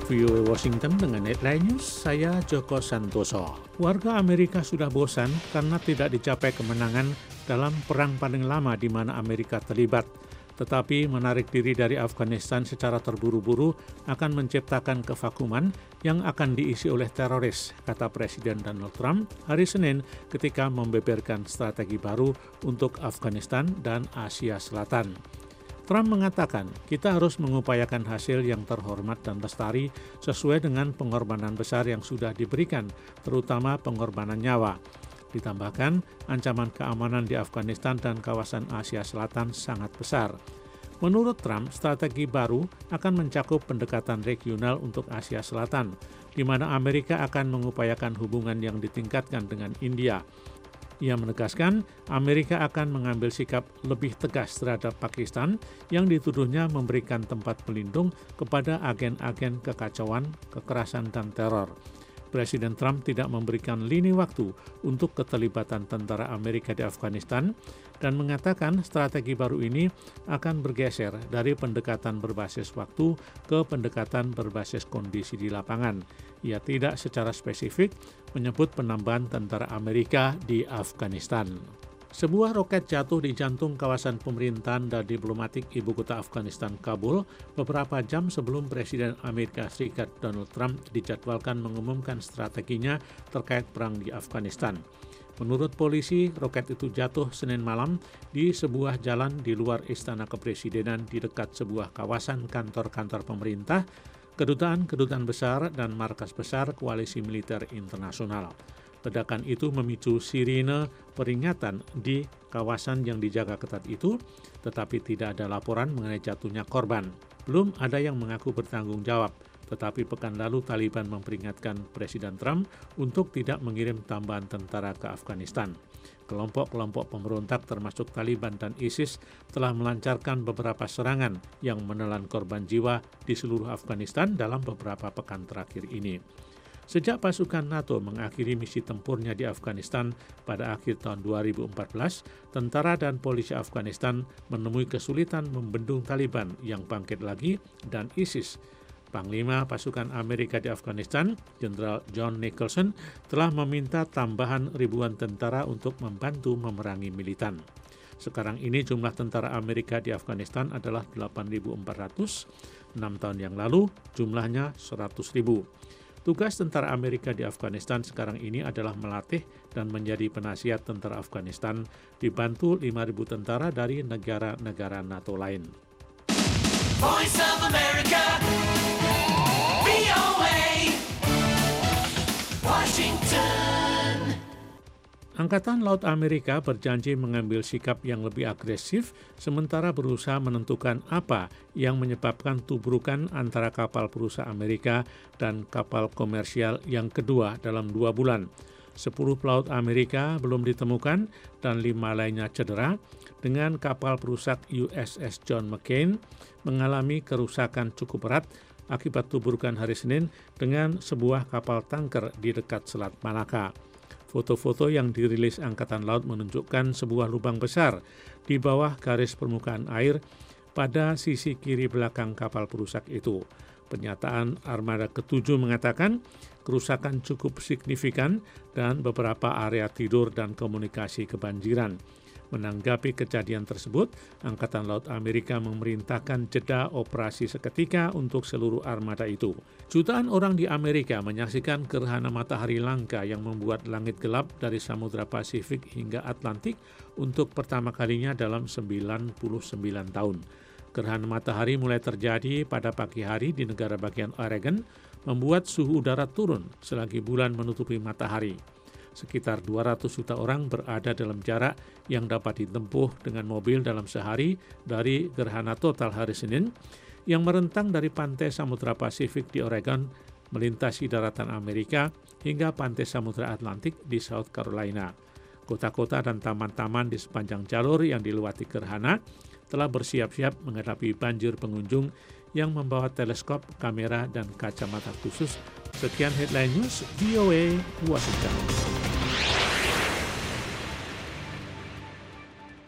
VOA Washington dengan Headline News, saya Joko Santoso. Warga Amerika sudah bosan karena tidak dicapai kemenangan dalam perang paling lama di mana Amerika terlibat. Tetapi menarik diri dari Afghanistan secara terburu-buru akan menciptakan kevakuman yang akan diisi oleh teroris, kata Presiden Donald Trump hari Senin ketika membeberkan strategi baru untuk Afghanistan dan Asia Selatan. Trump mengatakan, kita harus mengupayakan hasil yang terhormat dan lestari sesuai dengan pengorbanan besar yang sudah diberikan, terutama pengorbanan nyawa. Ditambahkan, ancaman keamanan di Afghanistan dan kawasan Asia Selatan sangat besar. Menurut Trump, strategi baru akan mencakup pendekatan regional untuk Asia Selatan, di mana Amerika akan mengupayakan hubungan yang ditingkatkan dengan India. Ia menegaskan Amerika akan mengambil sikap lebih tegas terhadap Pakistan yang dituduhnya memberikan tempat pelindung kepada agen-agen kekacauan, kekerasan, dan teror. Presiden Trump tidak memberikan lini waktu untuk keterlibatan tentara Amerika di Afghanistan dan mengatakan strategi baru ini akan bergeser dari pendekatan berbasis waktu ke pendekatan berbasis kondisi di lapangan. Ia tidak secara spesifik menyebut penambahan tentara Amerika di Afghanistan. Sebuah roket jatuh di jantung kawasan pemerintahan dan diplomatik ibu kota Afghanistan, Kabul, beberapa jam sebelum Presiden Amerika Serikat Donald Trump dijadwalkan mengumumkan strateginya terkait perang di Afghanistan. Menurut polisi, roket itu jatuh Senin malam di sebuah jalan di luar Istana Kepresidenan di dekat sebuah kawasan kantor-kantor pemerintah, kedutaan besar, dan markas besar koalisi militer internasional. Ledakan itu memicu sirine peringatan di kawasan yang dijaga ketat itu, tetapi tidak ada laporan mengenai jatuhnya korban. Belum ada yang mengaku bertanggung jawab, tetapi pekan lalu Taliban memperingatkan Presiden Trump untuk tidak mengirim tambahan tentara ke Afghanistan. Kelompok-kelompok pemberontak termasuk Taliban dan ISIS telah melancarkan beberapa serangan yang menelan korban jiwa di seluruh Afghanistan dalam beberapa pekan terakhir ini. Sejak pasukan NATO mengakhiri misi tempurnya di Afghanistan pada akhir tahun 2014, tentara dan polisi Afghanistan menemui kesulitan membendung Taliban yang bangkit lagi dan ISIS. Panglima pasukan Amerika di Afghanistan, Jenderal John Nicholson, telah meminta tambahan ribuan tentara untuk membantu memerangi militan. Sekarang ini jumlah tentara Amerika di Afghanistan adalah 8.400, 6 tahun yang lalu jumlahnya 100.000. Tugas tentara Amerika di Afghanistan sekarang ini adalah melatih dan menjadi penasihat tentara Afghanistan, dibantu 5.000 tentara dari negara-negara NATO lain. Voice of America, VOA, Washington. Angkatan Laut Amerika berjanji mengambil sikap yang lebih agresif sementara berusaha menentukan apa yang menyebabkan tubrukan antara kapal perusahaan Amerika dan kapal komersial yang kedua dalam 2 bulan. 10 pelaut Amerika belum ditemukan dan 5 lainnya cedera, dengan kapal perusak USS John McCain mengalami kerusakan cukup berat akibat tubrukan hari Senin dengan sebuah kapal tanker di dekat Selat Malaka. Foto-foto yang dirilis Angkatan Laut menunjukkan sebuah lubang besar di bawah garis permukaan air pada sisi kiri belakang kapal perusak itu. Pernyataan Armada ke-7 mengatakan kerusakan cukup signifikan dan beberapa area tidur dan komunikasi kebanjiran. Menanggapi kejadian tersebut, Angkatan Laut Amerika memerintahkan jeda operasi seketika untuk seluruh armada itu. Jutaan orang di Amerika menyaksikan gerhana matahari langka yang membuat langit gelap dari Samudra Pasifik hingga Atlantik untuk pertama kalinya dalam 99 tahun. Gerhana matahari mulai terjadi pada pagi hari di negara bagian Oregon, membuat suhu udara turun selagi bulan menutupi matahari. Sekitar 200 juta orang berada dalam jarak yang dapat ditempuh dengan mobil dalam sehari dari gerhana total hari Senin yang merentang dari pantai Samudra Pasifik di Oregon melintasi daratan Amerika hingga pantai Samudra Atlantik di South Carolina. Kota-kota dan taman-taman di sepanjang jalur yang dilewati gerhana telah bersiap-siap menghadapi banjir pengunjung yang membawa teleskop, kamera, dan kacamata khusus. Sekian Headline News, VOA, Washington.